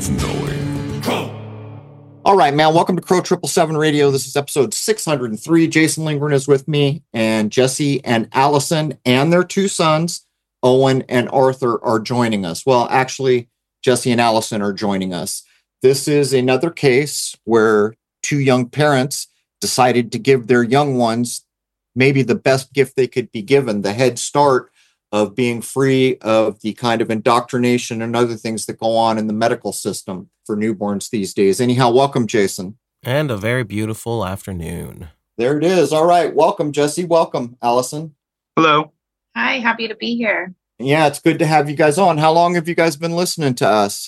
of knowing. All right, man. Welcome to Crow 777 Radio. This is episode 603. Jason Lingren is with me, and Jesse and Allison and their two sons, Owen and Arthur, are joining us. Well, actually, Jesse and Allison are joining us. This is another case where two young parents decided to give their young ones maybe the best gift they could be given, the head start of being free of the kind of indoctrination and other things that go on in the medical system for newborns these days. Anyhow, welcome, Jason. And a very beautiful afternoon. There it is. All right. Welcome, Jesse. Welcome, Allison. Hello. Hi, happy to be here. Yeah, it's good to have you guys on. How long have you guys been listening to us?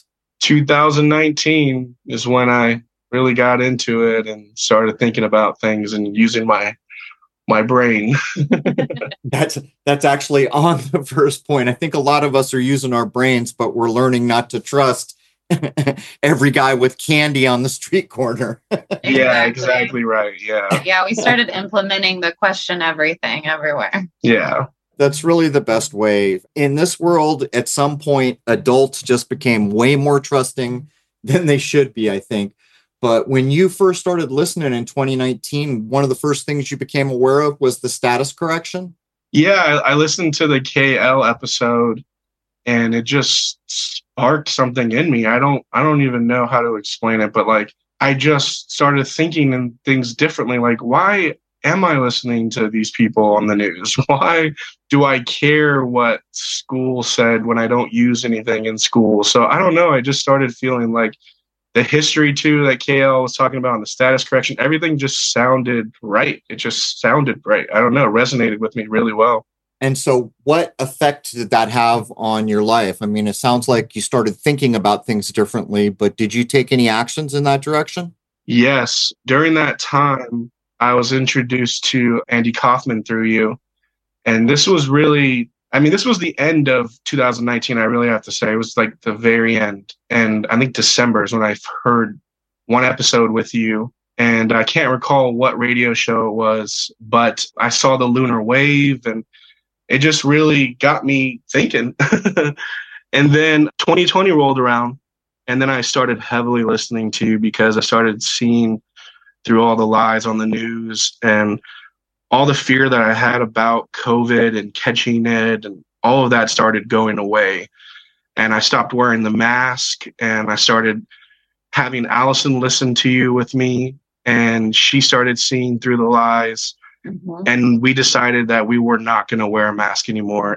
2019 is when I really got into it and started thinking about things and using my brain. That's actually on the first point. I think a lot of us are using our brains, but we're learning not to trust every guy with candy on the street corner. Yeah, exactly right. Yeah. Yeah, we started implementing the question everything everywhere. Yeah. That's really the best way. In this world, at some point, adults just became way more trusting than they should be, I think. But when you first started listening in 2019, one of the first things you became aware of was the status correction? Yeah, I listened to the KL episode and it just sparked something in me. I don't even know how to explain it, but like I just started thinking and things differently. Like, why am I listening to these people on the news? Why do I care what school said when I don't use anything in school? So I don't know. I just started feeling like the history too that KL was talking about and the status correction, everything just sounded right. It just sounded right. I don't know, it resonated with me really well. And so what effect did that have on your life? I mean, it sounds like you started thinking about things differently, but did you take any actions in that direction? Yes. During that time, I was introduced to Andy Kaufman through you. And this was really, this was the end of 2019, I really have to say. It was like the very end. And I think December is when I heard one episode with you. And I can't recall what radio show it was, but I saw the lunar wave and it just really got me thinking. And then 2020 rolled around and then I started heavily listening to you because I started seeing through all the lies on the news and all the fear that I had about COVID and catching it and all of that started going away. And I stopped wearing the mask and I started having Allison listen to you with me and she started seeing through the lies. Mm-hmm. And we decided that we were not going to wear a mask anymore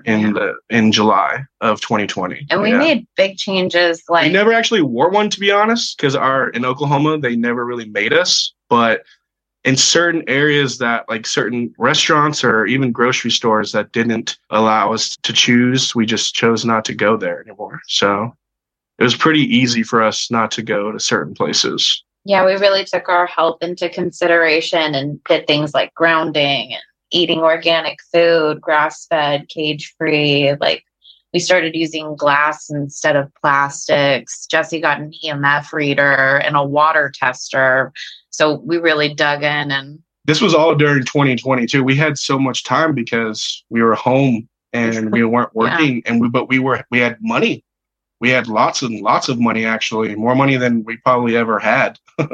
in July of 2020. And we made big changes. Like we never actually wore one, to be honest, because in Oklahoma, they never really made us. But in certain areas that like certain restaurants or even grocery stores that didn't allow us to choose, we just chose not to go there anymore. So it was pretty easy for us not to go to certain places. Yeah, we really took our health into consideration and did things like grounding and eating organic food, grass-fed, cage-free. Like we started using glass instead of plastics. Jesse got an EMF reader and a water tester. So we really dug in. And this was all during 2022. We had so much time because we were home and we weren't working, but we had money. We had lots and lots of money, actually, more money than we probably ever had.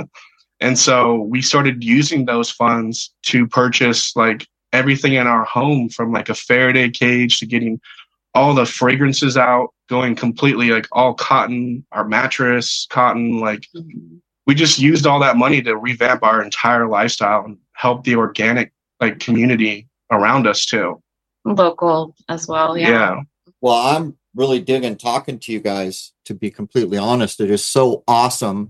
And so we started using those funds to purchase like everything in our home, from like a Faraday cage to getting all the fragrances out, going completely like all cotton, our mattress, cotton, like we just used all that money to revamp our entire lifestyle and help the organic like community around us too. Local as well. Yeah. Well, I'm really digging talking to you guys, to be completely honest. It is so awesome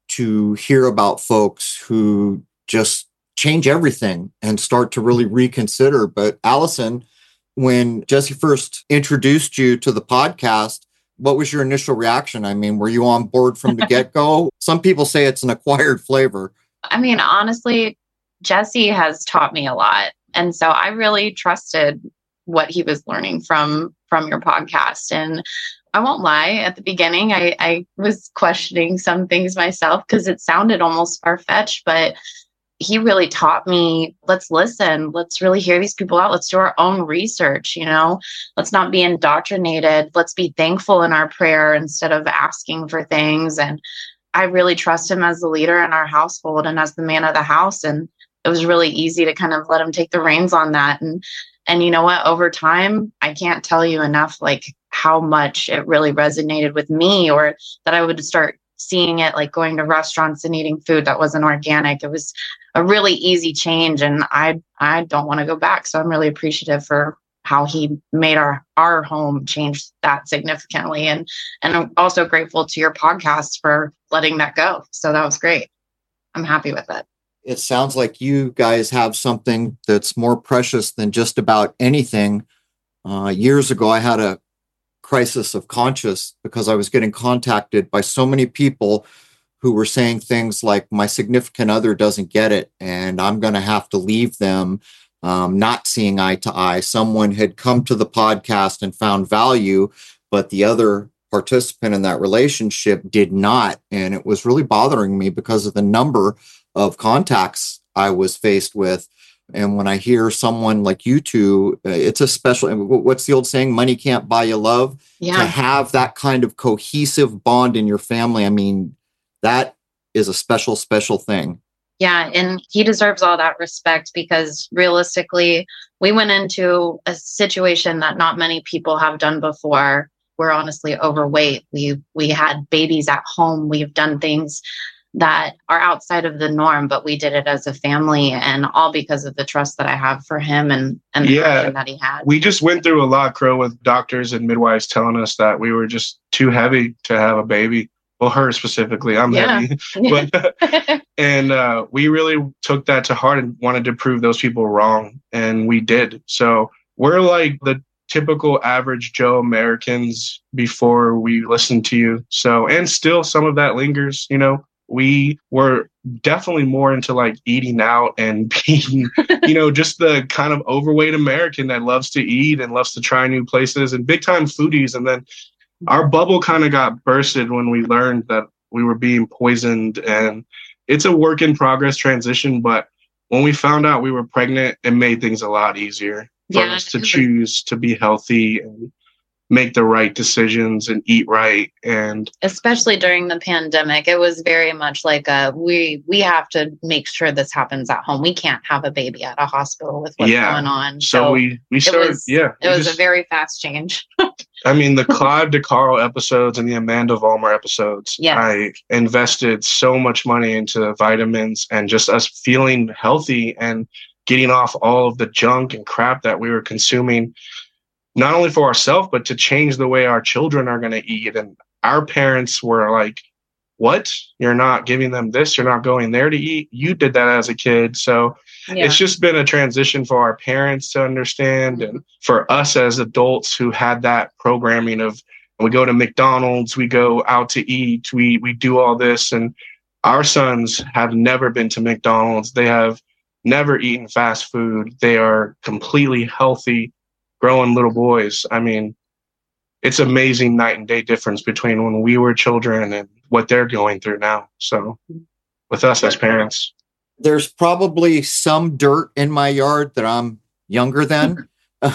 to hear about folks who just change everything and start to really reconsider. But Allison, when Jesse first introduced you to the podcast, what was your initial reaction? I mean, were you on board from the get-go? Some people say it's an acquired flavor. I mean, honestly, Jesse has taught me a lot. And so I really trusted what he was learning from your podcast. And I won't lie, at the beginning, I was questioning some things myself because it sounded almost far-fetched, but he really taught me, let's listen, let's really hear these people out. Let's do our own research, let's not be indoctrinated. Let's be thankful in our prayer instead of asking for things. And I really trust him as the leader in our household and as the man of the house. And it was really easy to kind of let him take the reins on that. And you know what, over time, I can't tell you enough, like how much it really resonated with me, or that I would start seeing it, like going to restaurants and eating food that wasn't organic. It was a really easy change, and I don't want to go back. So I'm really appreciative for how he made our home change that significantly. And I'm also grateful to your podcast for letting that go. So that was great. I'm happy with it. It sounds like you guys have something that's more precious than just about anything. Years ago, I had a crisis of conscience because I was getting contacted by so many people who were saying things like, my significant other doesn't get it and I'm going to have to leave them, not seeing eye to eye. Someone had come to the podcast and found value, but the other participant in that relationship did not. And it was really bothering me because of the number of contacts I was faced with. And when I hear someone like you two, it's a special, what's the old saying? Money can't buy you love. Yeah. To have that kind of cohesive bond in your family, I mean, that is a special, special thing. Yeah. And he deserves all that respect, because realistically, we went into a situation that not many people have done before. We're honestly overweight. We had babies at home. We've done things that are outside of the norm, but we did it as a family, and all because of the trust that I have for him and the passion that he had. We just went through a lot, Crow, with doctors and midwives telling us that we were just too heavy to have a baby. Well, her specifically, I'm heavy. But, and we really took that to heart and wanted to prove those people wrong. And we did. So we're like the typical average Joe Americans before we listened to you. So, and still some of that lingers, we were definitely more into like eating out and being, just the kind of overweight American that loves to eat and loves to try new places and big time foodies. And then our bubble kind of got bursted when we learned that we were being poisoned, and it's a work in progress transition. But when we found out we were pregnant, it made things a lot easier for us to choose to be healthy and make the right decisions and eat right. And especially during the pandemic, it was very much like we have to make sure this happens at home. We can't have a baby at a hospital with what's going on. So we started, it was a very fast change. I mean, the Clive DeCaro episodes and the Amanda Vollmer episodes, yes. I invested so much money into vitamins and just us feeling healthy and getting off all of the junk and crap that we were consuming, not only for ourselves, but to change the way our children are going to eat. And our parents were like, what? You're not giving them this? You're not going there to eat? You did that as a kid. So it's just been a transition for our parents to understand. And for us as adults who had that programming of, we go to McDonald's, we go out to eat, we do all this. And our sons have never been to McDonald's. They have never eaten fast food. They are completely healthy, growing little boys. I mean, it's amazing night and day difference between when we were children and what they're going through now. So with us as parents, there's probably some dirt in my yard that I'm younger than,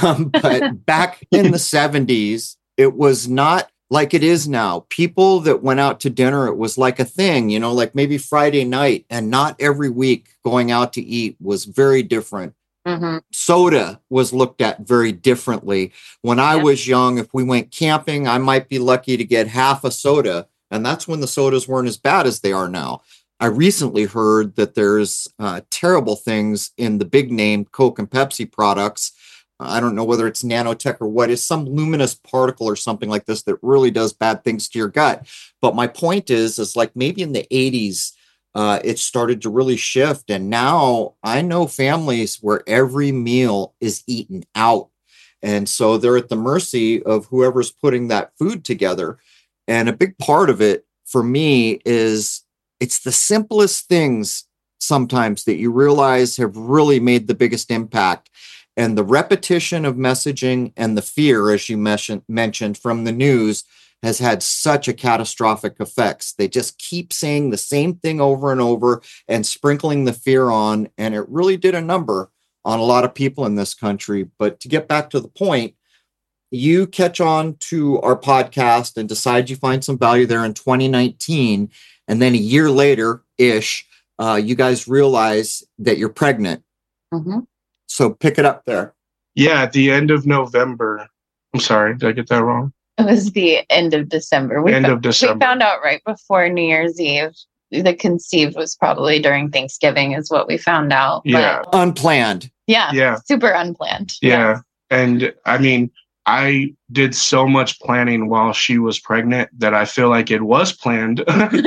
but back in the 70s, it was not like it is now. People that went out to dinner, it was like a thing, like maybe Friday night, and not every week going out to eat was very different. Mm-hmm. Soda was looked at very differently. When I was young, if we went camping, I might be lucky to get half a soda. And that's when the sodas weren't as bad as they are now. I recently heard that there's terrible things in the big name Coke and Pepsi products. I don't know whether it's nanotech or what, is some luminous particle or something like this that really does bad things to your gut. But my point is like maybe in the 80s, it started to really shift. And now I know families where every meal is eaten out. And so they're at the mercy of whoever's putting that food together. And a big part of it for me is it's the simplest things sometimes that you realize have really made the biggest impact. And the repetition of messaging and the fear, as you mentioned from the news, has had such a catastrophic effects. They just keep saying the same thing over and over and sprinkling the fear on. And it really did a number on a lot of people in this country. But to get back to the point, you catch on to our podcast and decide you find some value there in 2019. And then a year later-ish, you guys realize that you're pregnant. Mm-hmm. So pick it up there. Yeah, at the end of November. I'm sorry, did I get that wrong? It was the end of December. We found out right before New Year's Eve. The conceived was probably during Thanksgiving is what we found out. Yeah. But Unplanned. yeah. Super unplanned. Yeah. And I mean, I did so much planning while she was pregnant that I feel like it was planned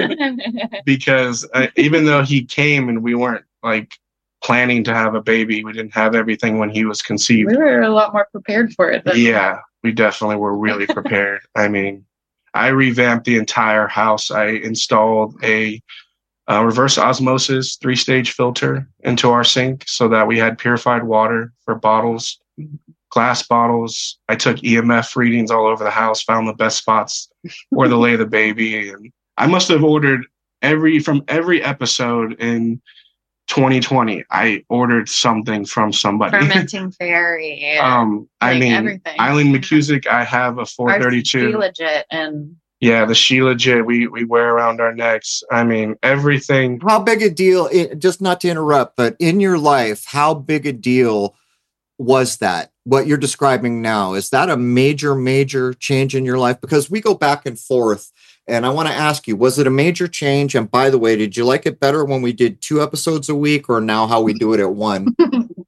because even though he came and we weren't like planning to have a baby, we didn't have everything when he was conceived. We were a lot more prepared for it. Yeah, we definitely were really prepared. I mean, I revamped the entire house. I installed a reverse osmosis 3-stage filter into our sink so that we had purified water for bottles, glass bottles. I took EMF readings all over the house, found the best spots where to lay the baby. And I must have ordered from every episode in 2020. I ordered something from somebody. Fermenting Fairy. I mean, everything. Eileen McCusick, I have a 432. Our Legit and yeah, the She-Legit we wear around our necks. I mean, everything. How big a deal, just not to interrupt, but in your life, how big a deal was that? What you're describing now, is that a major change in your life? Because we go back and forth. And I want to ask you, was it a major change? And by the way, did you like it better when we did 2 episodes a week or now how we do it at 1?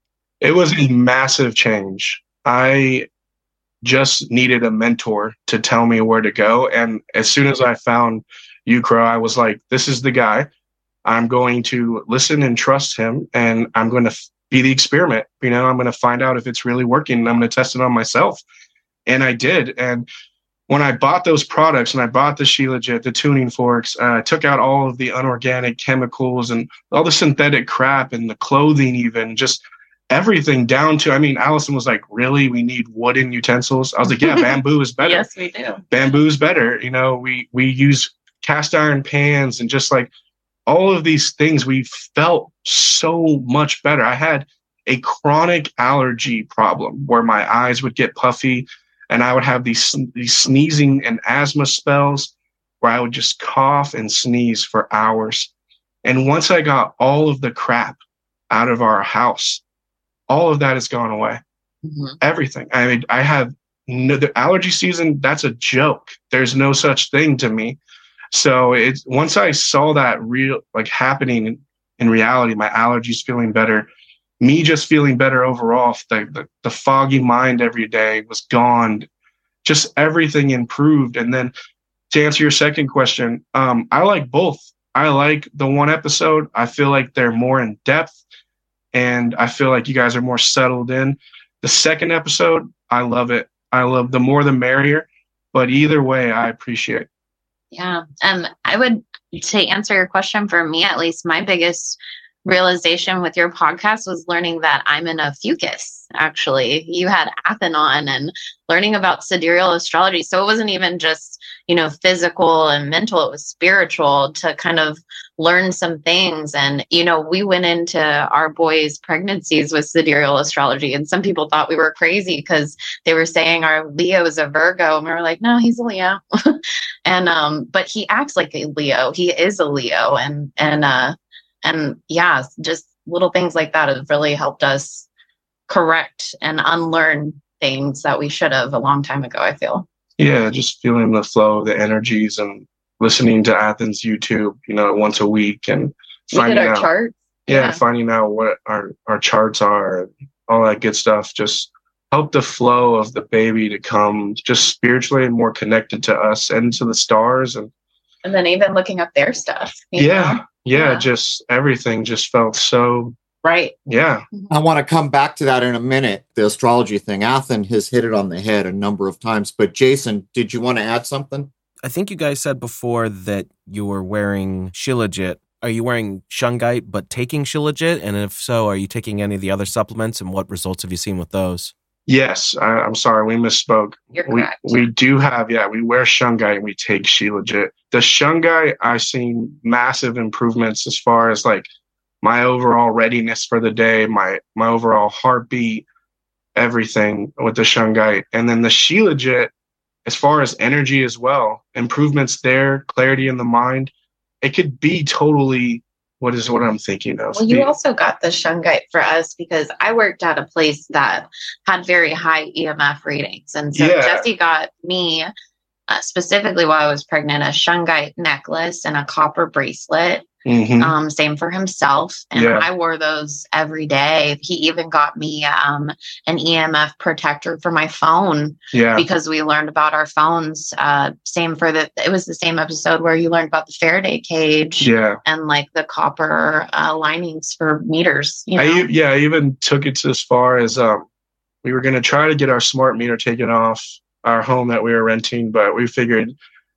It was a massive change. I just needed a mentor to tell me where to go. And as soon as I found you, Crow, I was like, this is the guy. I'm going to listen and trust him. And I'm going to be the experiment. You know, I'm going to find out if it's really working. And I'm going to test it on myself. And I did. And when I bought those products and I bought the She-Legit, the tuning forks, I took out all of the unorganic chemicals and all the synthetic crap and the clothing, even just everything down to, I mean, Allison was like, really? We need wooden utensils? I was like, yeah, bamboo is better. Yes, we do. Bamboo's better. You know, we use cast iron pans and just like all of these things, we felt so much better. I had a chronic allergy problem where my eyes would get puffy. And I would have these sneezing and asthma spells where I would just cough and sneeze for hours. And once I got all of the crap out of our house, all of that has gone away. Mm-hmm. Everything. I mean, I have the allergy season. That's a joke. There's no such thing to me. So it's once I saw that real like happening in reality, my allergies feeling better. Me just feeling better overall, the foggy mind every day was gone. Just everything improved. And then to answer your second question, I like both. I like the 1 episode. I feel like they're more in depth and I feel like you guys are more settled in. The second episode, I love it. I love the more the merrier, but either way, I appreciate it. Yeah. I would, to answer your question, for me, at least my biggest realization with your podcast was learning that I'm in a fucus. Actually, you had Athen on and learning about sidereal astrology. So it wasn't even just, physical and mental, it was spiritual to kind of learn some things. And, we went into our boys' pregnancies with sidereal astrology. And some people thought we were crazy because they were saying our Leo is a Virgo. And we were like, no, he's a Leo. But he acts like a Leo. He is a Leo. And yeah, just little things like that have really helped us correct and unlearn things that we should have a long time ago, I feel. Yeah, just feeling the flow of the energies and listening to Athens YouTube, once a week and finding out charts. Yeah, finding out what our charts are and all that good stuff. Just help the flow of the baby to come just spiritually and more connected to us and to the stars. And then even looking up their stuff. Yeah, just everything just felt so right. Yeah. I want to come back to that in a minute. The astrology thing. Athen has hit it on the head a number of times. But Jason, did you want to add something? I think you guys said before that you were wearing She-Legit. Are you wearing Shungite but taking She-Legit? And if so, are you taking any of the other supplements? And what results have you seen with those? Yes, I'm sorry, we misspoke. You're correct. We do have, we wear Shungite and we take Shilajit. The Shungite, I've seen massive improvements as far as like my overall readiness for the day, my overall heartbeat, everything with the Shungite. And then the Shilajit, as far as energy as well, improvements there, clarity in the mind. It could be totally what I'm thinking of. Well, you also got the Shungite for us because I worked at a place that had very high EMF readings. And so Jesse got me, specifically while I was pregnant, a Shungite necklace and a copper bracelet. Mm-hmm. Same for himself. And I wore those every day. He even got me an EMF protector for my phone because we learned about our phones. Same for it was the same episode where you learned about the Faraday cage and like the copper linings for meters. You know? I even took it as far as we were going to try to get our smart meter taken off our home that we were renting, but we figured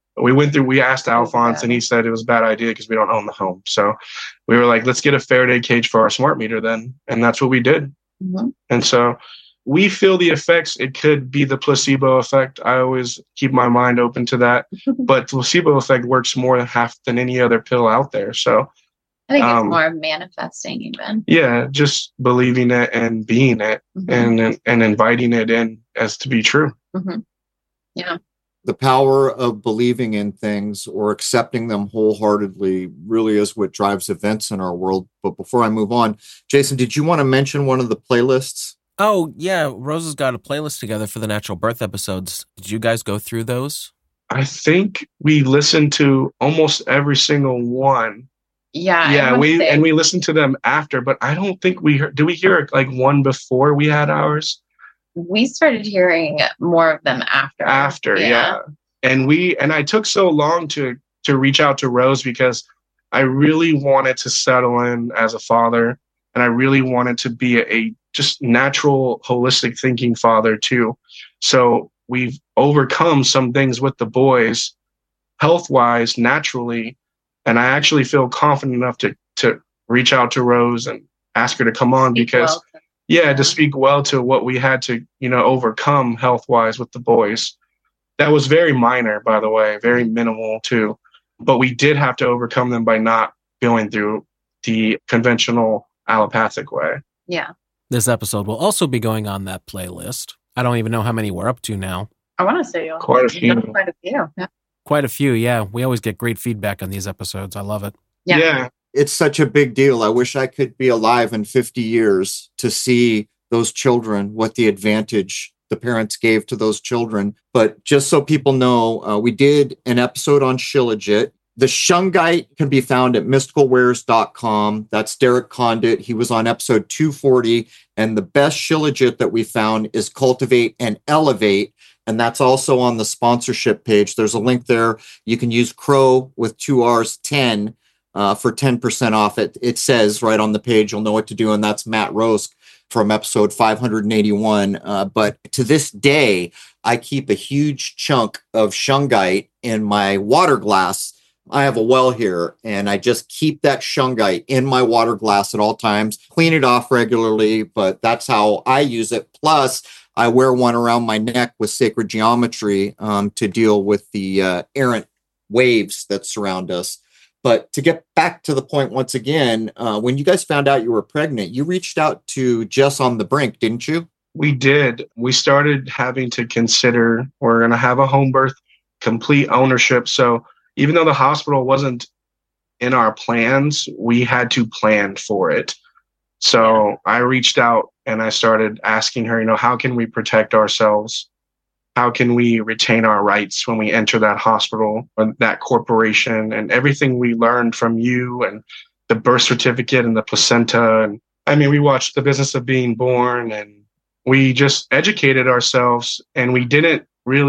we asked Alphonse and he said it was a bad idea because we don't own the home. So we were like, let's get a Faraday cage for our smart meter then. And that's what we did. Mm-hmm. And so we feel the effects. It could be the placebo effect. I always keep my mind open to that. But the placebo effect works more than any other pill out there. So I think it's more manifesting even. Yeah, just believing it and being it and inviting it in as to be true. Mm-hmm. Yeah. The power of believing in things or accepting them wholeheartedly really is what drives events in our world. But before I move on, Jason, did you want to mention one of the playlists? Oh, yeah. Rose has got a playlist together for the natural birth episodes. Did you guys go through those? I think we listened to almost every single one. Yeah. We listened to them after, but I don't think we heard. Did we hear like one before we had ours? We started hearing more of them after. And I took so long to reach out to Rose because I really wanted to settle in as a father, and I really wanted to be a just natural, holistic thinking father too. So we've overcome some things with the boys, health-wise, naturally, and I actually feel confident enough to reach out to Rose and ask her to come on because. To speak well to what we had to, overcome health-wise with the boys. That was very minor, by the way, very minimal too. But we did have to overcome them by not going through the conventional allopathic way. Yeah. This episode will also be going on that playlist. I don't even know how many we're up to now. I want to say quite a few. Yeah. Quite a few, yeah. We always get great feedback on these episodes. I love it. Yeah. It's such a big deal. I wish I could be alive in 50 years to see those children, what the advantage the parents gave to those children. But just so people know, we did an episode on Shilajit. The Shungite can be found at mysticalwares.com. That's Derek Condit. He was on episode 240. And the best Shilajit that we found is Cultivate and Elevate. And that's also on the sponsorship page. There's a link there. You can use Crow with 2 R's 10 for 10% off. It says right on the page, you'll know what to do. And that's Matt Rosk from episode 581. But to this day, I keep a huge chunk of Shungite in my water glass. I have a well here, and I just keep that Shungite in my water glass at all times, clean it off regularly, but that's how I use it. Plus, I wear one around my neck with sacred geometry to deal with the errant waves that surround us. But to get back to the point once again, when you guys found out you were pregnant, you reached out to Jess on the Brink, didn't you? We did. We started having to consider we're going to have a home birth, complete ownership. So even though the hospital wasn't in our plans, we had to plan for it. So I reached out and I started asking her, how can we protect ourselves? How can we retain our rights when we enter that hospital or that corporation, and everything we learned from you and the birth certificate and the placenta? And I mean, we watched The Business of Being Born and we just educated ourselves, and we weren't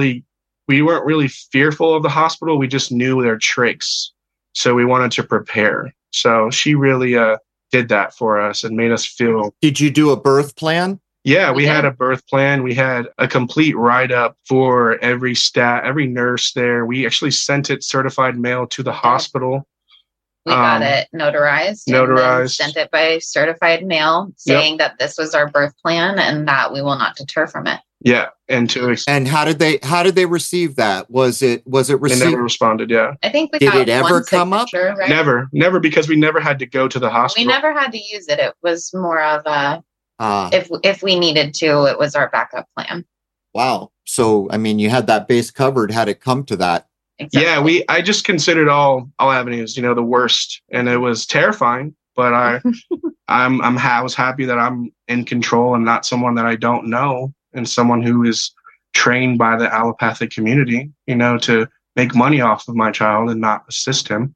really fearful of the hospital. We just knew their tricks. So we wanted to prepare. So she really did that for us and made us feel. Did you do a birth plan? Yeah, we had a birth plan. We had a complete write-up for every nurse there. We actually sent it certified mail to the hospital. We got it notarized. And then sent it by certified mail saying that this was our birth plan and that we will not deter from it. Yeah. And how did they receive that? Was it received? They never responded. Yeah. I think we did got it ever come up? Right? Never, because we never had to go to the hospital. We never had to use it. It was more of a, if we needed to, it was our backup plan. Wow. So, I mean, you had that base covered had it come to that. Exactly. Yeah, I just considered all avenues, the worst, and it was terrifying. But I was happy that I'm in control and not someone that I don't know, and someone who is trained by the allopathic community, to make money off of my child and not assist him.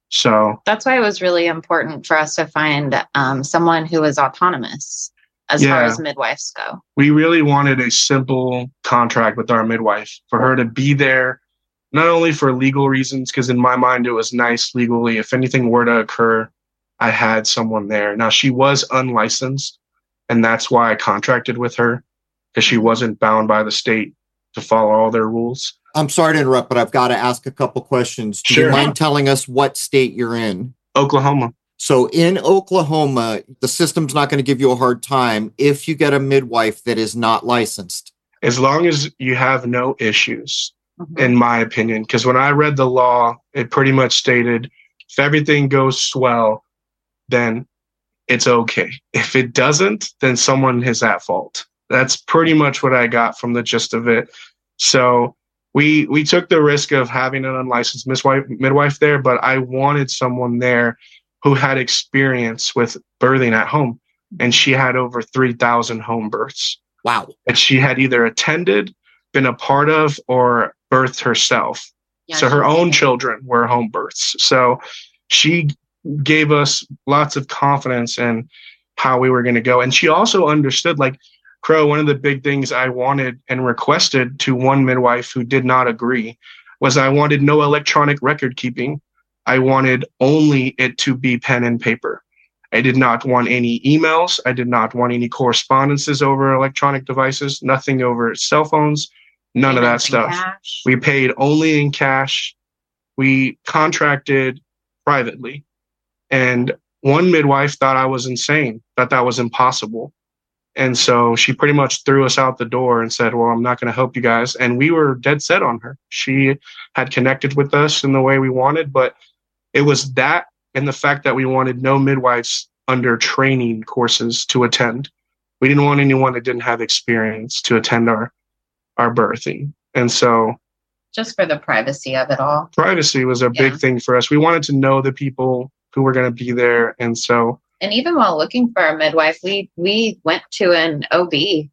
So that's why it was really important for us to find someone who is autonomous as far as midwives go. We really wanted a simple contract with our midwife for her to be there. Not only for legal reasons, because in my mind, it was nice legally. If anything were to occur, I had someone there. Now, she was unlicensed, and that's why I contracted with her, because she wasn't bound by the state to follow all their rules. I'm sorry to interrupt, but I've got to ask a couple questions. Do you mind telling us what state you're in? Oklahoma. So in Oklahoma, the system's not going to give you a hard time if you get a midwife that is not licensed. As long as you have no issues. In my opinion, because when I read the law, it pretty much stated if everything goes swell, then it's okay. If it doesn't, then someone is at fault. That's pretty much what I got from the gist of it. So we took the risk of having an unlicensed midwife there, but I wanted someone there who had experience with birthing at home. And she had over 3,000 home births. Wow. And she had either attended, been a part of, or birthed herself. Yeah, so her own children were home births. So she gave us lots of confidence in how we were going to go. And she also understood, like Crow, one of the big things I wanted and requested to one midwife who did not agree was I wanted no electronic record keeping. I wanted only it to be pen and paper. I did not want any emails. I did not want any correspondences over electronic devices, nothing over cell phones. None of that stuff. Cash. We paid only in cash. We contracted privately. And one midwife thought I was insane, that was impossible. And so she pretty much threw us out the door and said, well, I'm not going to help you guys. And we were dead set on her. She had connected with us in the way we wanted, but it was that and the fact that we wanted no midwives under training courses to attend. We didn't want anyone that didn't have experience to attend our birthing. And so just for the privacy of it all. Privacy was a big thing for us. We wanted to know the people who were going to be there. And even while looking for a midwife, we went to an OB we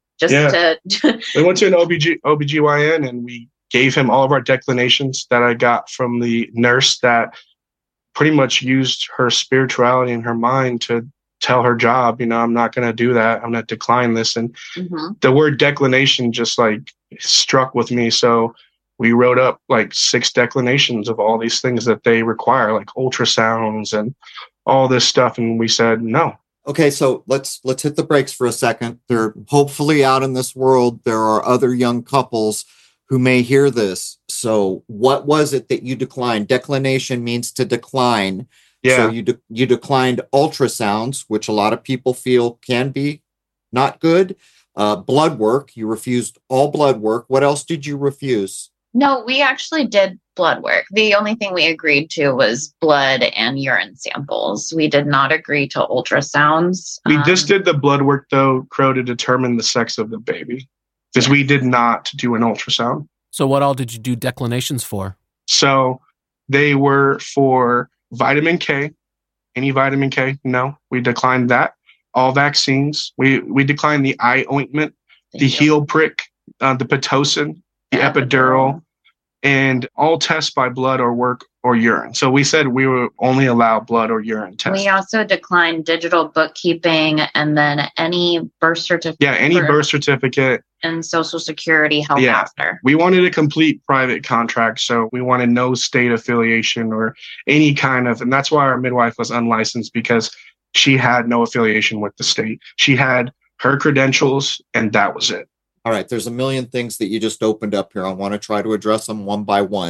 went to an OBGYN and we gave him all of our declinations that I got from the nurse that pretty much used her spirituality and her mind to tell her job, I'm not going to do that. I'm going to decline this. And the word declination just struck with me. So we wrote up 6 declinations of all these things that they require, like ultrasounds and all this stuff. And we said, no. Okay. So let's hit the brakes for a second. There, hopefully out in this world, there are other young couples who may hear this. So what was it that you declined? Declination means to decline. Yeah. So you declined ultrasounds, which a lot of people feel can be not good. Blood work, you refused all blood work. What else did you refuse? No, we actually did blood work. The only thing we agreed to was blood and urine samples. We did not agree to ultrasounds. We just did the blood work, though, Crow, to determine the sex of the baby, because we did not do an ultrasound. So what all did you do declinations for? So they were for vitamin K. Any vitamin K? No, we declined that. All vaccines. We declined the eye ointment, the heel prick, the Pitocin, the epidural, and all tests by blood or work or urine. So we said we would only allow blood or urine tests. We also declined digital bookkeeping and then any birth certificate. Yeah, any birth certificate. And Social Security health after. We wanted a complete private contract. So we wanted no state affiliation or any kind of, and that's why our midwife was unlicensed, because she had no affiliation with the state. She had her credentials and that was it. All right. There's a million things that you just opened up here. I want to try to address them one by one.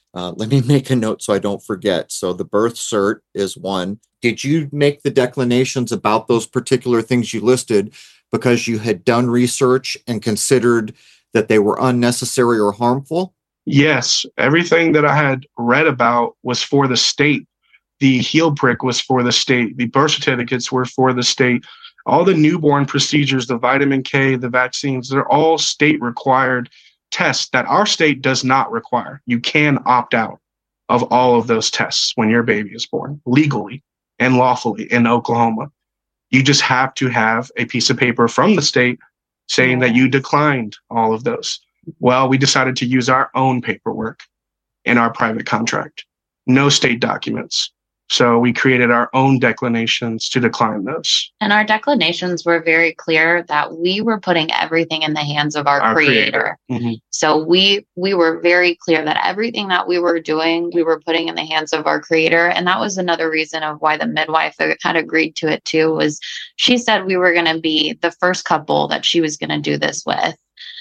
Let me make a note so I don't forget. So the birth cert is one. Did you make the declinations about those particular things you listed because you had done research and considered that they were unnecessary or harmful? Yes, everything that I had read about was for the state. The heel prick was for the state. The birth certificates were for the state. All the newborn procedures, the vitamin K, the vaccines, they're all state required tests that our state does not require. You can opt out of all of those tests when your baby is born legally and lawfully in Oklahoma. You just have to have a piece of paper from the state saying that you declined all of those. Well, we decided to use our own paperwork in our private contract, no state documents. So we created our own declinations to decline those. And our declinations were very clear that we were putting everything in the hands of our creator. Mm-hmm. So we were very clear that everything that we were doing, we were putting in the hands of our creator. And that was another reason of why the midwife had agreed to it too, was she said we were going to be the first couple that she was going to do this with.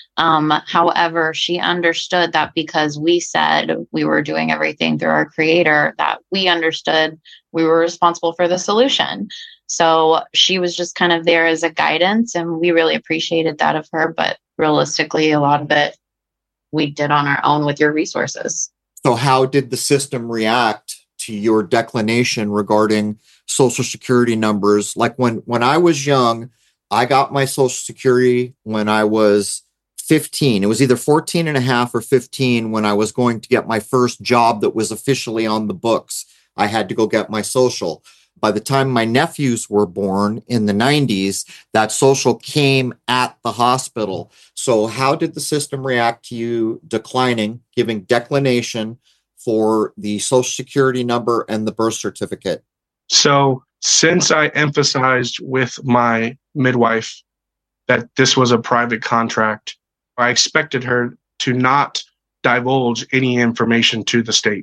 However, she understood that because we said we were doing everything through our creator, that we understood we were responsible for the solution. So she was just kind of there as a guidance, and we really appreciated that of her. But realistically, a lot of it we did on our own with your resources. So how did the system react to your declination regarding Social Security numbers? Like when I was young, I got my Social Security when I was 15. It was either 14 and a half or 15 when I was going to get my first job that was officially on the books. I had to go get my social. By the time my nephews were born in the 90s, that social came at the hospital. So how did the system react to you declining, giving declination for the Social Security number and the birth certificate? So since I emphasized with my midwife that this was a private contract, I expected her to not divulge any information to the state.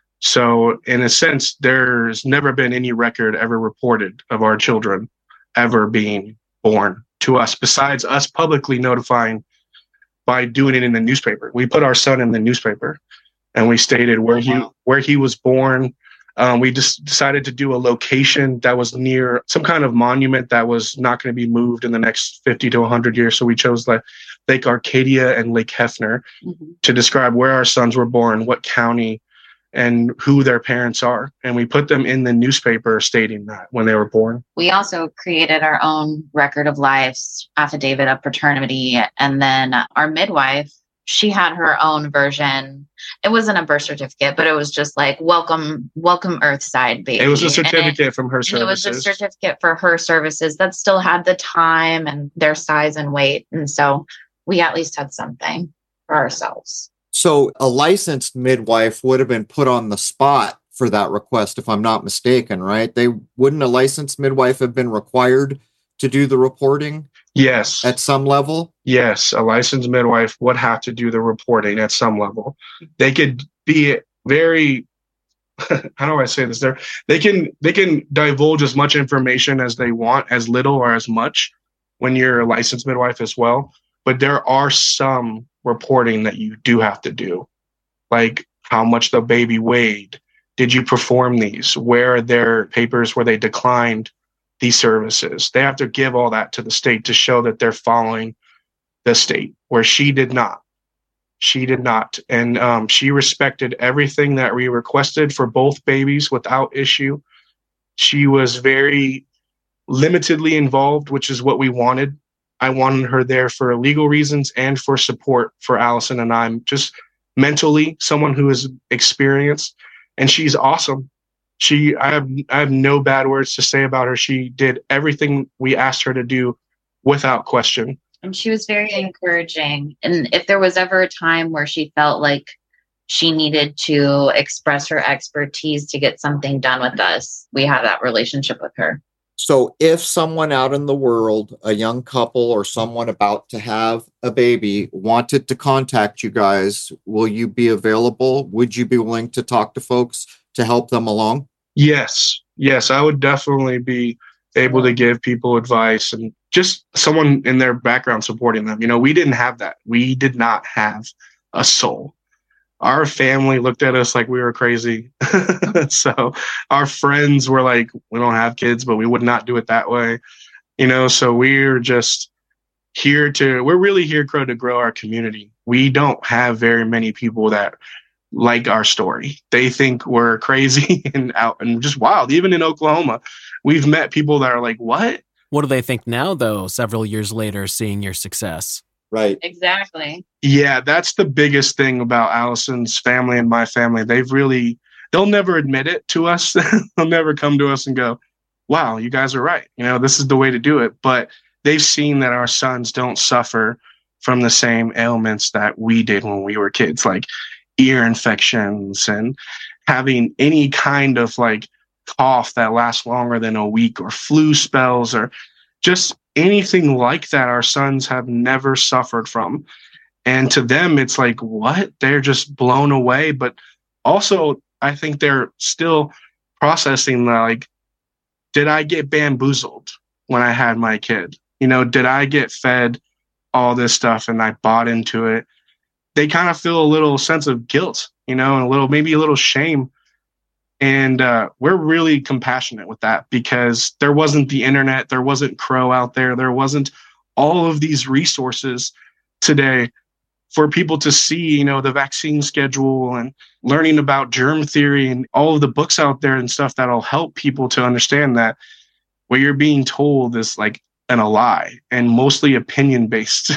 So in a sense, there's never been any record ever reported of our children ever being born to us, besides us publicly notifying by doing it in the newspaper. We put our son in the newspaper and we stated where he was born. We just decided to do a location that was near some kind of monument that was not going to be moved in the next 50 to 100 years. So we chose Lake Arcadia and Lake Hefner to describe where our sons were born, what county, and who their parents are. And we put them in the newspaper stating that when they were born. We also created our own record of life, affidavit of paternity. And then our midwife, she had her own version. It wasn't a birth certificate, but it was just like, welcome Earthside baby. It was a certificate from her services. It was a certificate for her services that still had the time and their size and weight. And so we at least had something for ourselves. So a licensed midwife would have been put on the spot for that request, if I'm not mistaken, right? Wouldn't a licensed midwife have been required to do the reporting? Yes. At some level? Yes. A licensed midwife would have to do the reporting at some level. They could be very, how do I say this? They can divulge as much information as they want, as little or as much, when you're a licensed midwife as well. But there are some reporting that you do have to do, like how much the baby weighed. Did you perform these? Where are their papers where they declined these services? They have to give all that to the state to show that they're following the state, where she did not. She did not. And she respected everything that we requested for both babies without issue. She was very limitedly involved, which is what we wanted. I wanted her there for legal reasons and for support for Allison and I, just mentally, someone who is experienced, and she's awesome. I have no bad words to say about her. She did everything we asked her to do without question. And she was very encouraging. And if there was ever a time where she felt like she needed to express her expertise to get something done with us, we had that relationship with her. So if someone out in the world, a young couple or someone about to have a baby, wanted to contact you guys, will you be available? Would you be willing to talk to folks to help them along? Yes, I would definitely be able to give people advice and just someone in their background supporting them. We didn't have that. We did not have a soul. our family looked at us like we were crazy. So our friends were like, we don't have kids, but we would not do it that way. So we're just we're really here, Crow, to grow our community. We don't have very many people that like our story. They think we're crazy and out and just wild. Even in Oklahoma, we've met people that are like, what? What do they think now, though, several years later, seeing your success? Right. Exactly. Yeah, that's the biggest thing about Allison's family and my family. They'll never admit it to us. They'll never come to us and go, wow, you guys are right. This is the way to do it. But they've seen that our sons don't suffer from the same ailments that we did when we were kids, like ear infections and having any kind of like cough that lasts longer than a week, or flu spells, or just anything like that. Our sons have never suffered from. And to them, it's like, what? They're just blown away. But also, I think they're still processing like, did I get bamboozled when I had my kid? Did I get fed all this stuff and I bought into it? They kind of feel a little sense of guilt, and maybe a little shame. And we're really compassionate with that, because there wasn't the internet, there wasn't Crow out there wasn't all of these resources today for people to see, the vaccine schedule and learning about germ theory and all of the books out there and stuff that'll help people to understand that what you're being told is like a lie and mostly opinion based.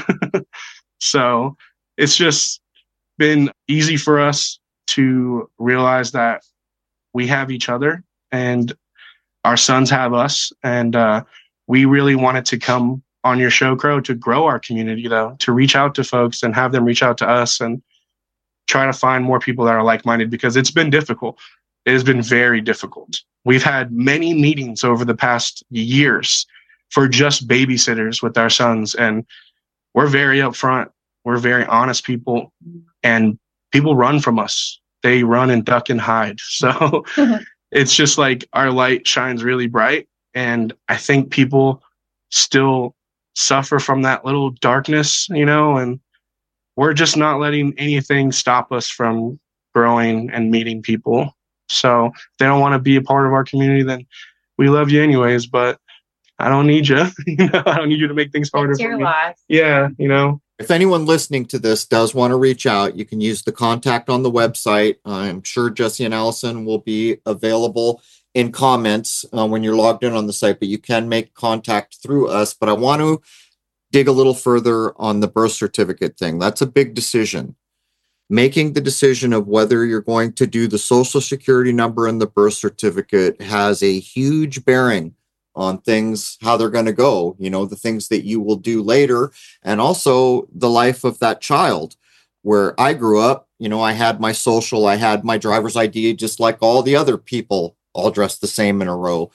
So it's just been easy for us to realize that we have each other and our sons have us. And we really wanted to come on your show, Crow, to grow our community, though, to reach out to folks and have them reach out to us and try to find more people that are like-minded, because it's been difficult. It has been very difficult. We've had many meetings over the past years for just babysitters with our sons. And we're very upfront. We're very honest people, and people run from us. They run and duck and hide. So it's just like our light shines really bright. And I think people still suffer from that little darkness, and we're just not letting anything stop us from growing and meeting people. So if they don't want to be a part of our community, then we love you anyways, but I don't need you. I don't need you to make things harder for me. Loss. Yeah, If anyone listening to this does want to reach out, you can use the contact on the website. I'm sure Jesse and Allison will be available in comments when you're logged in on the site, but you can make contact through us. But I want to dig a little further on the birth certificate thing. That's a big decision. Making the decision of whether you're going to do the social security number and the birth certificate has a huge bearing on things, how they're going to go, the things that you will do later, and also the life of that child. Where I grew up, I had my social, I had my driver's ID, just like all the other people, all dressed the same in a row.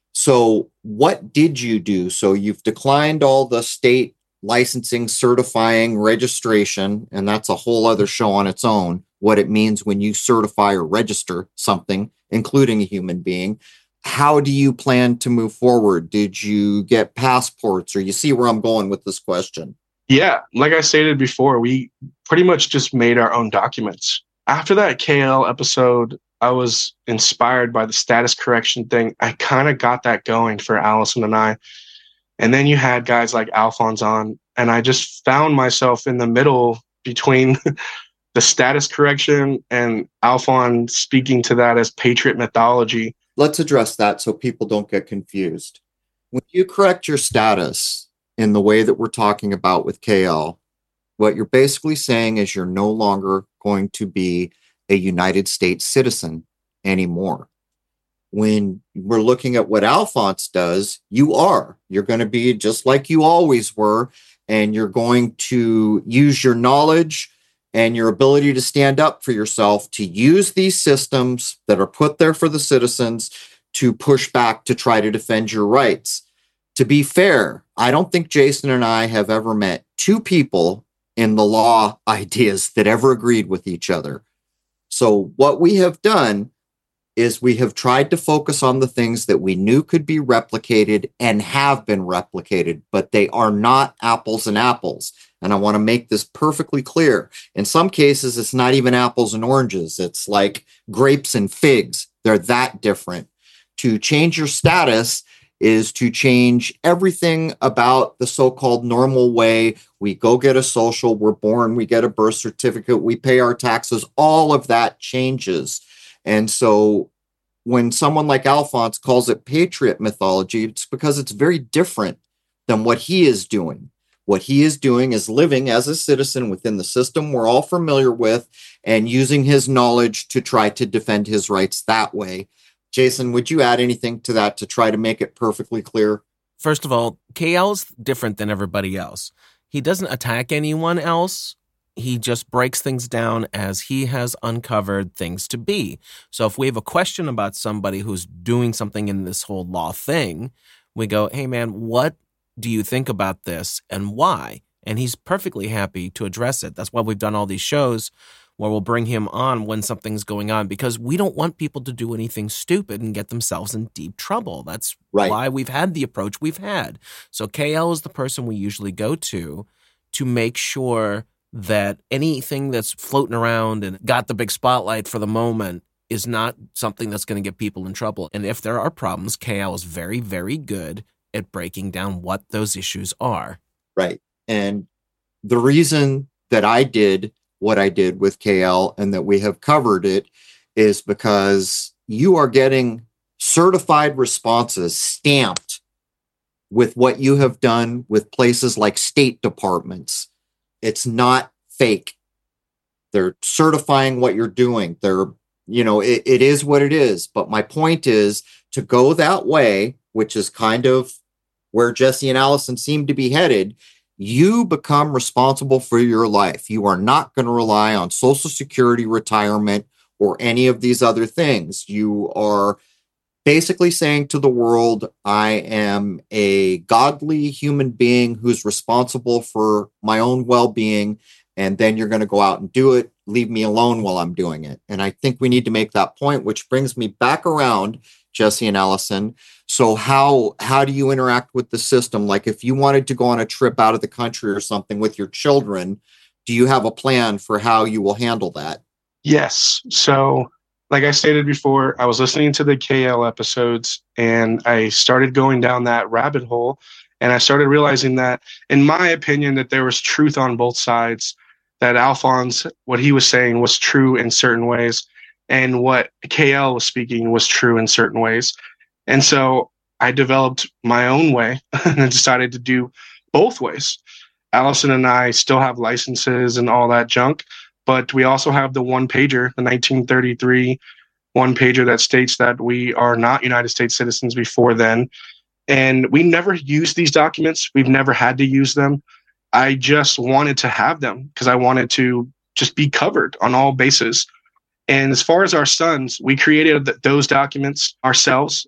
So what did you do? So you've declined all the state licensing, certifying, registration, and that's a whole other show on its own, what it means when you certify or register something, including a human being. How do you plan to move forward? Did you get passports, or you see where I'm going with this question? Yeah, like I stated before, we pretty much just made our own documents. After that KL episode, I was inspired by the status correction thing. I kind of got that going for Allison and I. And then you had guys like Alphonse on, and I just found myself in the middle between the status correction and Alphonse speaking to that as patriot mythology. Let's address that so people don't get confused. When you correct your status in the way that we're talking about with KL, what you're basically saying is you're no longer going to be a United States citizen anymore. When we're looking at what Alphonse does, you're going to be just like you always were, and you're going to use your knowledge and your ability to stand up for yourself to use these systems that are put there for the citizens to push back to try to defend your rights. To be fair, I don't think Jason and I have ever met two people in the law ideas that ever agreed with each other. So what we have done is we have tried to focus on the things that we knew could be replicated and have been replicated, but they are not apples and apples. And I want to make this perfectly clear. In some cases, it's not even apples and oranges. It's like grapes and figs. They're that different. To change your status is to change everything about the so-called normal way. We go get a social, we're born, we get a birth certificate, we pay our taxes, all of that changes. And so when someone like Alphonse calls it patriot mythology, it's because it's very different than what he is doing. What he is doing is living as a citizen within the system we're all familiar with and using his knowledge to try to defend his rights that way. Jason, would you add anything to that to try to make it perfectly clear? First of all, KL's different than everybody else. He doesn't attack anyone else. He just breaks things down as he has uncovered things to be. So if we have a question about somebody who's doing something in this whole law thing, we go, hey man, what do you think about this and why? And he's perfectly happy to address it. That's why we've done all these shows where we'll bring him on when something's going on, because we don't want people to do anything stupid and get themselves in deep trouble. That's right. Why we've had the approach we've had. So KL is the person we usually go to make sure that anything that's floating around and got the big spotlight for the moment is not something that's going to get people in trouble. And if there are problems, KL is very, very good at breaking down what those issues are. Right. And the reason that I did what I did with KL and that we have covered it is because you are getting certified responses stamped with what you have done with places like state departments. It's not fake. They're certifying what you're doing. They're, it is what it is. But my point is to go that way, which is kind of where Jesse and Allison seem to be headed. You become responsible for your life. You are not going to rely on Social Security, retirement, or any of these other things. You are basically saying to the world, I am a godly human being who's responsible for my own well-being, and then you're going to go out and do it. Leave me alone while I'm doing it. And I think we need to make that point, which brings me back around, Jesse and Allison. So how do you interact with the system? Like if you wanted to go on a trip out of the country or something with your children, do you have a plan for how you will handle that? Yes. So like I stated before, I was listening to the KL episodes and I started going down that rabbit hole, and I started realizing that, in my opinion, that there was truth on both sides, that Alphonse, what he was saying was true in certain ways, and what KL was speaking was true in certain ways. And so I developed my own way and decided to do both ways. Allison and I still have licenses and all that junk, but we also have the one pager, the 1933 one pager that states that we are not United States citizens before then. And we never used these documents. We've never had to use them. I just wanted to have them because I wanted to just be covered on all bases. And as far as our sons, we created those documents ourselves.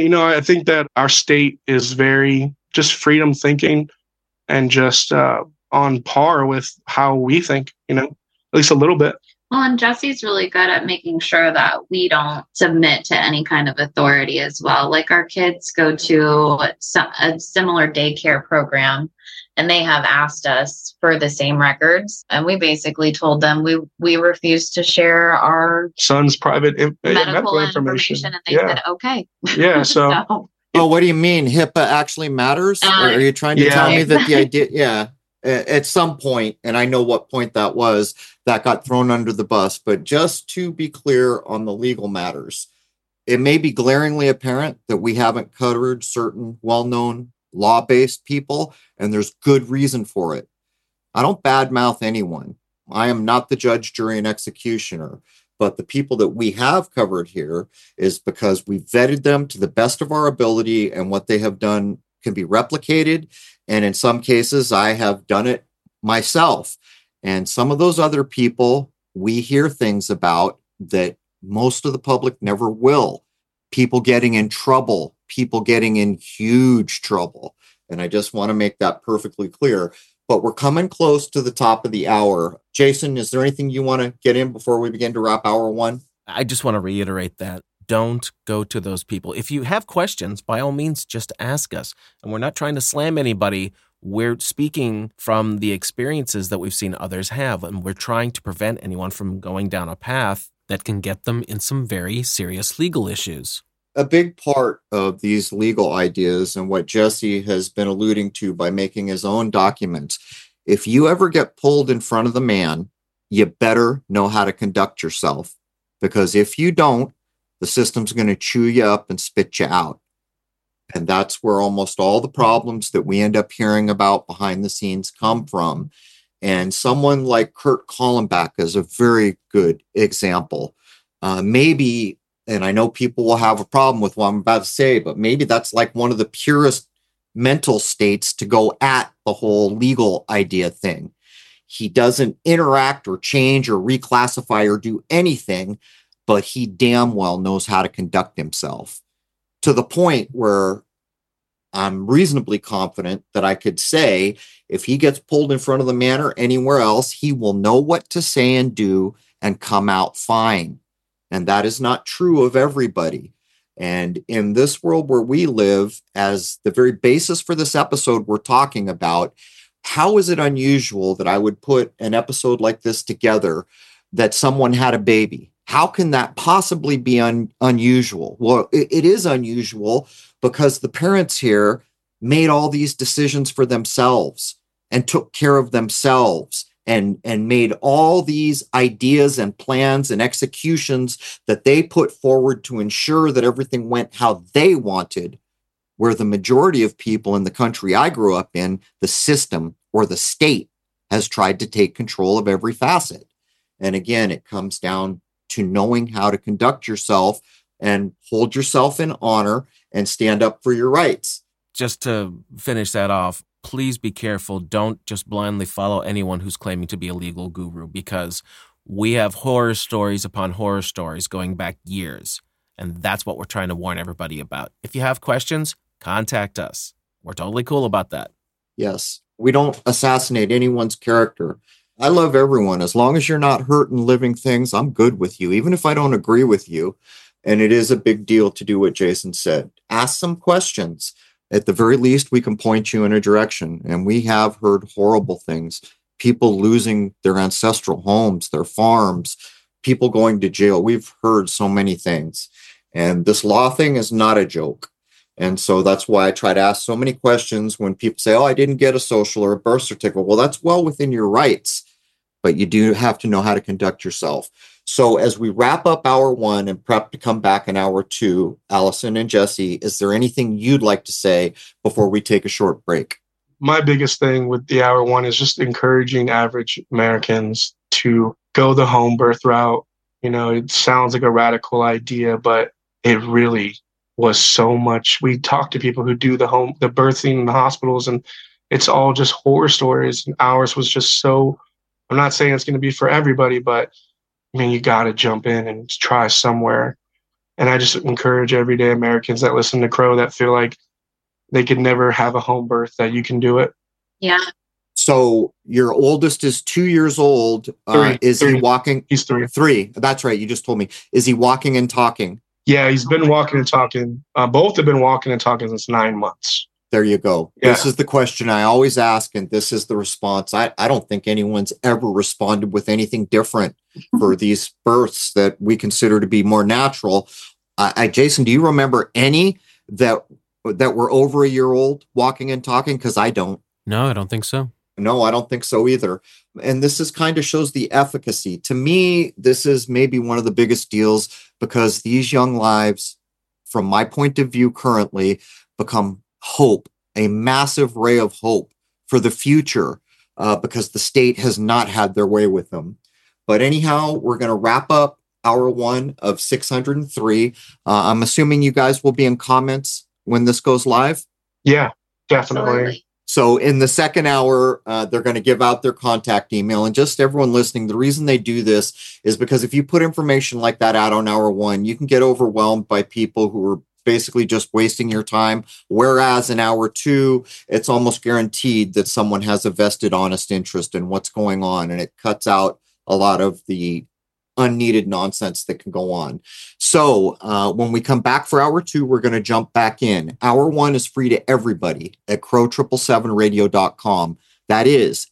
I think that our state is very just freedom thinking and just on par with how we think, at least a little bit. Well, and Jesse's really good at making sure that we don't submit to any kind of authority as well. Like our kids go to a similar daycare program, and they have asked us for the same records. And we basically told them we refuse to share our son's private medical information. And they said, okay. Yeah. So. Oh, what do you mean? HIPAA actually matters? Or are you trying to tell me that the idea? Yeah. At some point, and I know what point that was, that got thrown under the bus. But just to be clear on the legal matters, it may be glaringly apparent that we haven't covered certain well-known law-based people, and there's good reason for it. I don't badmouth anyone. I am not the judge, jury, and executioner. But the people that we have covered here is because we vetted them to the best of our ability, and what they have done can be replicated. And in some cases, I have done it myself. And some of those other people, we hear things about that most of the public never will. People getting in trouble, people getting in huge trouble. And I just want to make that perfectly clear. But we're coming close to the top of the hour. Jason, is there anything you want to get in before we begin to wrap hour one? I just want to reiterate that. Don't go to those people. If you have questions, by all means, just ask us. And we're not trying to slam anybody. We're speaking from the experiences that we've seen others have, and we're trying to prevent anyone from going down a path that can get them in some very serious legal issues. A big part of these legal ideas and what Jesse has been alluding to by making his own documents, if you ever get pulled in front of the man, you better know how to conduct yourself, because if you don't, the system's going to chew you up and spit you out. And that's where almost all the problems that we end up hearing about behind the scenes come from. And someone like Kurt Kallenbach is a very good example. Maybe, and I know people will have a problem with what I'm about to say, but maybe that's like one of the purest mental states to go at the whole legal idea thing. He doesn't interact or change or reclassify or do anything, but he damn well knows how to conduct himself, to the point where I'm reasonably confident that I could say if he gets pulled in front of the man or anywhere else, he will know what to say and do and come out fine. And that is not true of everybody. And in this world where we live, as the very basis for this episode we're talking about, how is it unusual that I would put an episode like this together, that someone had a baby? How can that possibly be unusual? Well, it is unusual because the parents here made all these decisions for themselves and took care of themselves and made all these ideas and plans and executions that they put forward to ensure that everything went how they wanted, where the majority of people in the country I grew up in, the system or the state has tried to take control of every facet. And again, it comes down to knowing how to conduct yourself and hold yourself in honor and stand up for your rights. Just to finish that off, please be careful. Don't just blindly follow anyone who's claiming to be a legal guru, because we have horror stories upon horror stories going back years. And that's what we're trying to warn everybody about. If you have questions, contact us. We're totally cool about that. Yes, we don't assassinate anyone's character. I love everyone. As long as you're not hurting living things, I'm good with you, even if I don't agree with you. And it is a big deal to do what Jason said. Ask some questions. At the very least, we can point you in a direction. And we have heard horrible things. People losing their ancestral homes, their farms, people going to jail. We've heard so many things. And this law thing is not a joke. And so that's why I try to ask so many questions when people say, oh, I didn't get a social or a birth certificate. Well, that's well within your rights, but you do have to know how to conduct yourself. So as we wrap up hour one and prep to come back in hour two, Allison and Jesse, is there anything you'd like to say before we take a short break? My biggest thing with the hour one is just encouraging average Americans to go the home birth route. You know, it sounds like a radical idea, but it really was so much. We talk to people who do the birthing in the hospitals, and it's all just horror stories. And ours was just so, I'm not saying it's going to be for everybody, but I mean, you got to jump in and try somewhere. And I just encourage everyday Americans that listen to Crow that feel like they could never have a home birth, that you can do it. Yeah. So your oldest is 2 years old. Three. He walking? He's 3. 3. That's right. You just told me. Is he walking and talking? Yeah, he's been walking and talking. Both have been walking and talking since 9 months. There you go. Yeah. This is the question I always ask, and this is the response. I don't think anyone's ever responded with anything different for these births that we consider to be more natural. Jason, do you remember any that were over a year old walking and talking? Because I don't. No, I don't think so. No, I don't think so either. And this is kind of shows the efficacy. To me, this is maybe one of the biggest deals, because these young lives, from my point of view currently, become hope, a massive ray of hope for the future, because the state has not had their way with them. But anyhow, we're going to wrap up hour one of 603. I'm assuming you guys will be in comments when this goes live. Yeah, definitely. Absolutely. So in the second hour, they're going to give out their contact email. And just everyone listening, the reason they do this is because if you put information like that out on hour one, you can get overwhelmed by people who are basically just wasting your time. Whereas in hour two, it's almost guaranteed that someone has a vested, honest interest in what's going on. And it cuts out a lot of the unneeded nonsense that can go on. So when we come back for hour 2, we're going to jump back in. Hour 1 is free to everybody at crow777radio.com. That is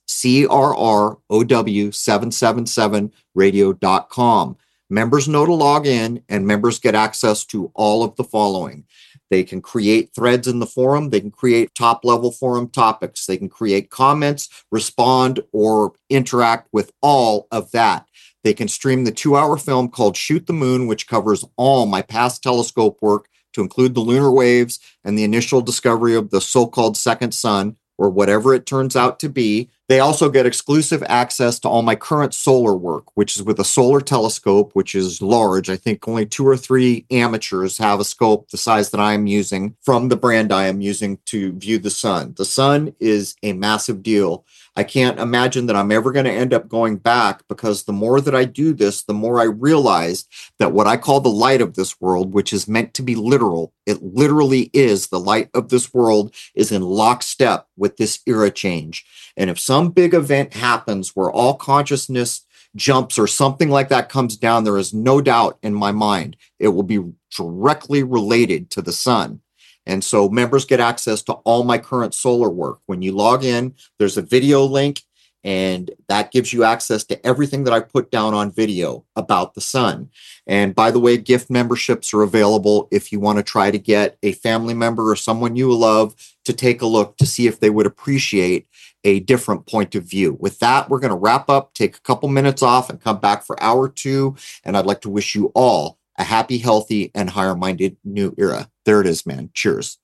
CRROW777radio.com. Members know to log in, and members get access to all of the following. They can create threads in the forum. They can create top-level forum topics. They can create comments, respond, or interact with all of that. They can stream the 2-hour film called Shoot the Moon, which covers all my past telescope work to include the lunar waves and the initial discovery of the so-called second sun, or whatever it turns out to be. They also get exclusive access to all my current solar work, which is with a solar telescope, which is large. I think only 2 or 3 amateurs have a scope the size that I am using from the brand I am using to view the sun. The sun is a massive deal. I can't imagine that I'm ever going to end up going back, because the more that I do this, the more I realize that what I call the light of this world, which is meant to be literal, it literally is. The light of this world is in lockstep with this era change. And if some big event happens where all consciousness jumps or something like that comes down, there is no doubt in my mind it will be directly related to the sun. And so members get access to all my current solar work. When you log in, there's a video link, and that gives you access to everything that I put down on video about the sun. And by the way, gift memberships are available if you want to try to get a family member or someone you love to take a look to see if they would appreciate a different point of view. With that, we're going to wrap up, take a couple minutes off, and come back for hour 2. And I'd like to wish you all a happy, healthy, and higher-minded new era. There it is, man. Cheers.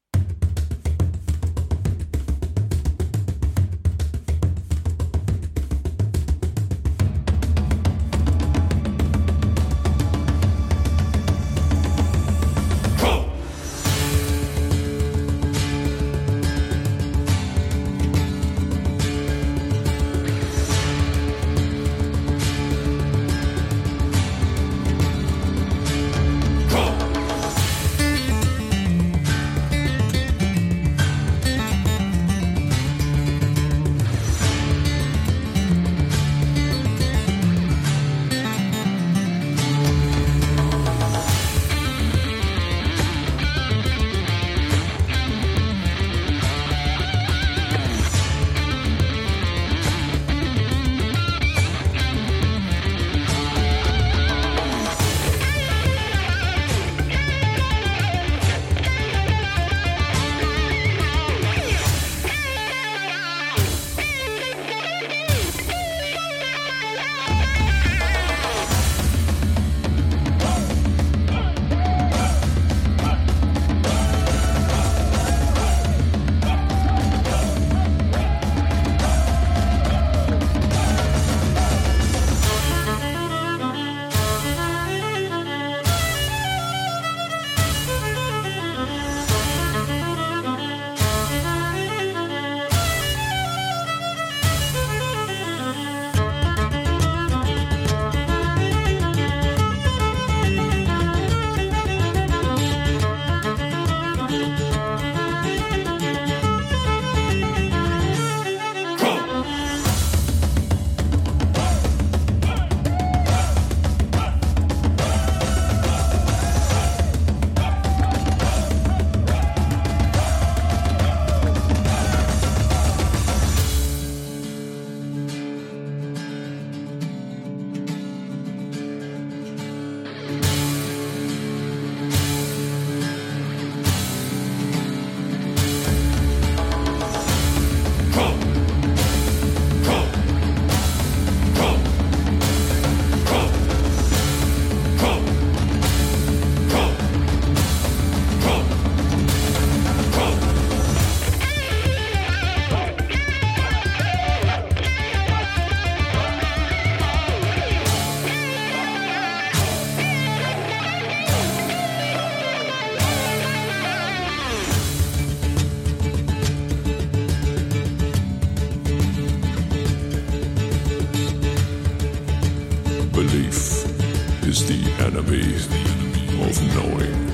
Belief is the enemy of knowing.